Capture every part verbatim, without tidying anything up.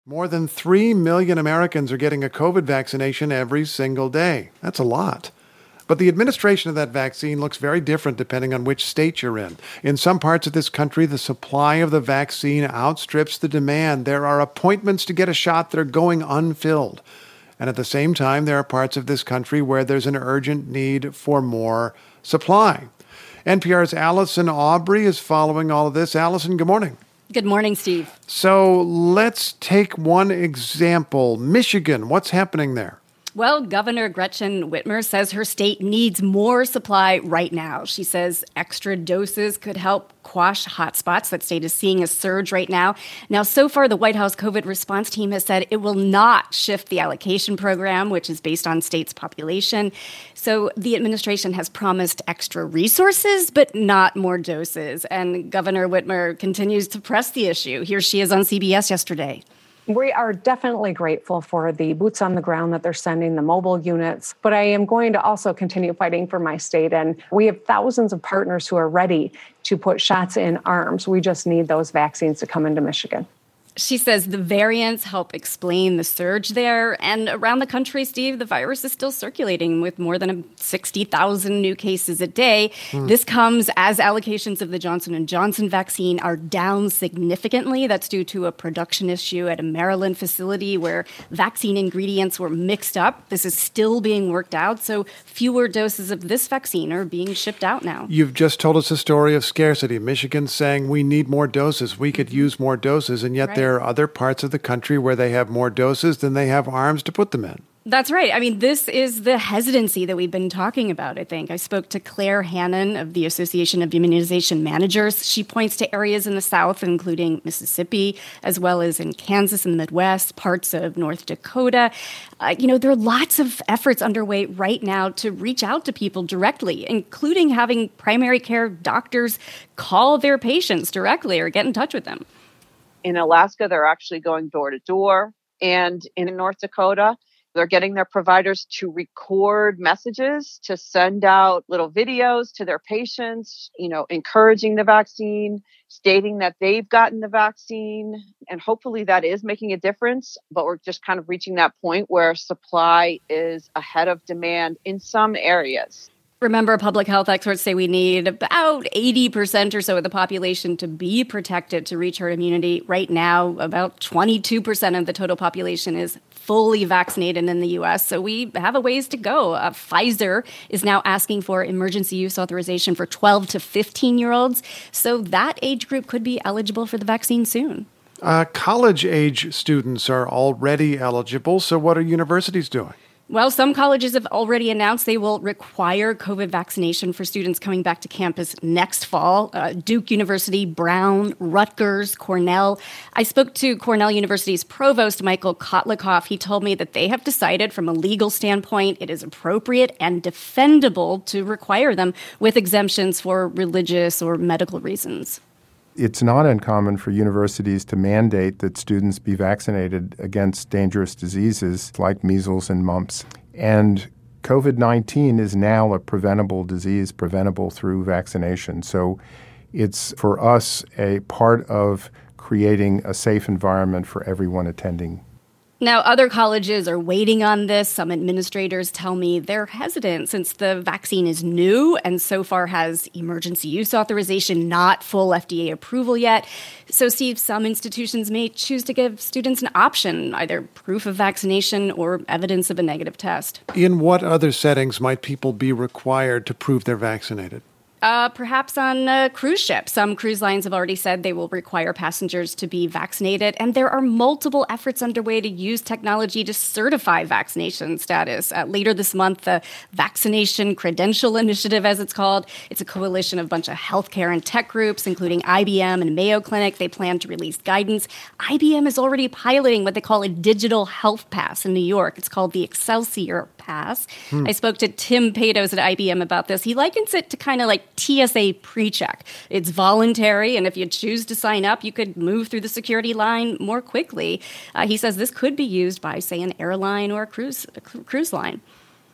More than three million Americans are getting a COVID vaccination every single day. That's a lot. But the administration of that vaccine looks very different depending on which state you're in. In some parts of this country, the supply of the vaccine outstrips the demand. There are appointments to get a shot that are going unfilled. And at the same time, there are parts of this country where there's an urgent need for more supply. N P R's Allison Aubrey is following all of this. Allison, good morning. Good morning, Steve. So let's take one example. Michigan, what's happening there? Well, Governor Gretchen Whitmer says her state needs more supply right now. She says extra doses could help quash hotspots. That state is seeing a surge right now. Now, so far, the White House COVID response team has said it will not shift the allocation program, which is based on states' population. So the administration has promised extra resources, but not more doses. And Governor Whitmer continues to press the issue. Here she is on C B S yesterday. We are definitely grateful for the boots on the ground that they're sending, the mobile units, but I am going to also continue fighting for my state. And we have thousands of partners who are ready to put shots in arms. We just need those vaccines to come into Michigan. She says the variants help explain the surge there. And around the country, Steve, the virus is still circulating with more than sixty thousand new cases a day. Hmm. This comes as allocations of the Johnson and Johnson vaccine are down significantly. That's due to a production issue at a Maryland facility where vaccine ingredients were mixed up. This is still being worked out, so fewer doses of this vaccine are being shipped out now. You've just told us a story of scarcity. Michigan's saying we need more doses. We could use more doses, and yet right. There are other parts of the country where they have more doses than they have arms to put them in. That's right. I mean, this is the hesitancy that we've been talking about, I think. I spoke to Claire Hannon of the Association of Immunization Managers. She points to areas in the South, including Mississippi, as well as in Kansas and the Midwest, parts of North Dakota. Uh, you know, there are lots of efforts underway right now to reach out to people directly, including having primary care doctors call their patients directly or get in touch with them. In Alaska, they're actually going door to door. And in North Dakota, they're getting their providers to record messages, to send out little videos to their patients, you know, encouraging the vaccine, stating that they've gotten the vaccine. And hopefully that is making a difference. But we're just kind of reaching that point where supply is ahead of demand in some areas. Remember, public health experts say we need about eighty percent or so of the population to be protected to reach herd immunity. Right now, about twenty-two percent of the total population is fully vaccinated in the U S, so we have a ways to go. Uh, Pfizer is now asking for emergency use authorization for twelve to fifteen-year-olds, so that age group could be eligible for the vaccine soon. Uh, college-age students are already eligible, so what are universities doing? Well, some colleges have already announced they will require COVID vaccination for students coming back to campus next fall. Uh, Duke University, Brown, Rutgers, Cornell. I spoke to Cornell University's provost, Michael Kotlikoff. He told me that they have decided from a legal standpoint it is appropriate and defendable to require them with exemptions for religious or medical reasons. It's not uncommon for universities to mandate that students be vaccinated against dangerous diseases like measles and mumps. And COVID nineteen is now a preventable disease, preventable through vaccination. So it's, for us, a part of creating a safe environment for everyone attending. Now, other colleges are waiting on this. Some administrators tell me they're hesitant since the vaccine is new and so far has emergency use authorization, not full F D A approval yet. So, Steve, some institutions may choose to give students an option, either proof of vaccination or evidence of a negative test. In what other settings might people be required to prove they're vaccinated? Uh, perhaps on a cruise ship. Some cruise lines have already said they will require passengers to be vaccinated, and there are multiple efforts underway to use technology to certify vaccination status. Uh, later this month, the Vaccination Credential Initiative, as it's called, it's a coalition of a bunch of healthcare and tech groups, including I B M and Mayo Clinic. They plan to release guidance. I B M is already piloting what they call a digital health pass in New York. It's called the Excelsior Pass. Hmm. I spoke to Tim Patos at I B M about this. He likens it to kind of like T S A pre-check. It's voluntary, and if you choose to sign up, you could move through the security line more quickly. Uh, he says this could be used by, say, an airline or a cruise a cruise line.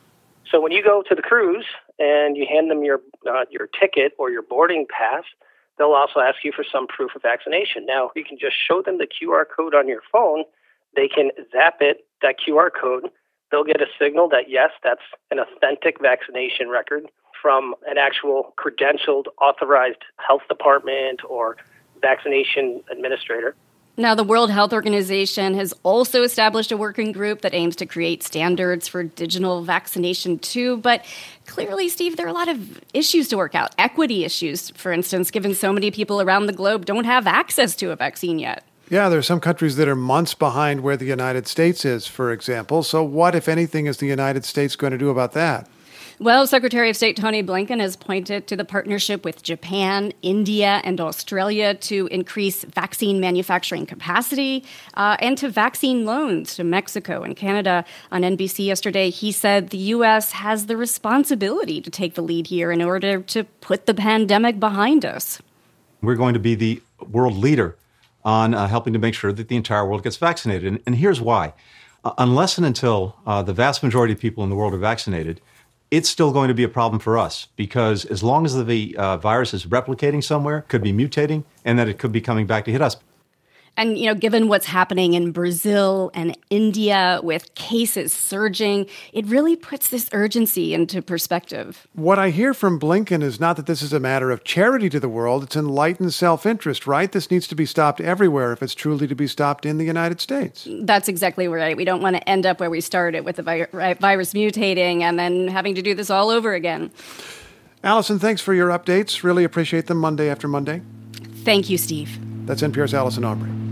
So when you go to the cruise and you hand them your uh, your ticket or your boarding pass, they'll also ask you for some proof of vaccination. Now, you can just show them the Q R code on your phone, they can zap it, that Q R code. They'll get a signal that, yes, that's an authentic vaccination record from an actual credentialed, authorized health department or vaccination administrator. Now, the World Health Organization has also established a working group that aims to create standards for digital vaccination, too. But clearly, Steve, there are a lot of issues to work out. Equity issues, for instance, given so many people around the globe don't have access to a vaccine yet. Yeah, there are some countries that are months behind where the United States is, for example. So what, if anything, is the United States going to do about that? Well, Secretary of State Tony Blinken has pointed to the partnership with Japan, India, and Australia to increase vaccine manufacturing capacity uh, and to vaccine loans to Mexico and Canada. On N B C yesterday, he said the U S has the responsibility to take the lead here in order to put the pandemic behind us. We're going to be the world leader on uh, helping to make sure that the entire world gets vaccinated. And, and here's why. Uh, unless and until uh, the vast majority of people in the world are vaccinated, it's still going to be a problem for us, because as long as the uh, virus is replicating somewhere, could be mutating, and that it could be coming back to hit us. And, you know, given what's happening in Brazil and India with cases surging, it really puts this urgency into perspective. What I hear from Blinken is not that this is a matter of charity to the world. It's enlightened self-interest, right? This needs to be stopped everywhere if it's truly to be stopped in the United States. That's exactly right. We don't want to end up where we started with the vi- virus mutating and then having to do this all over again. Allison, thanks for your updates. Really appreciate them Monday after Monday. Thank you, Steve. That's N P R's Allison Aubrey.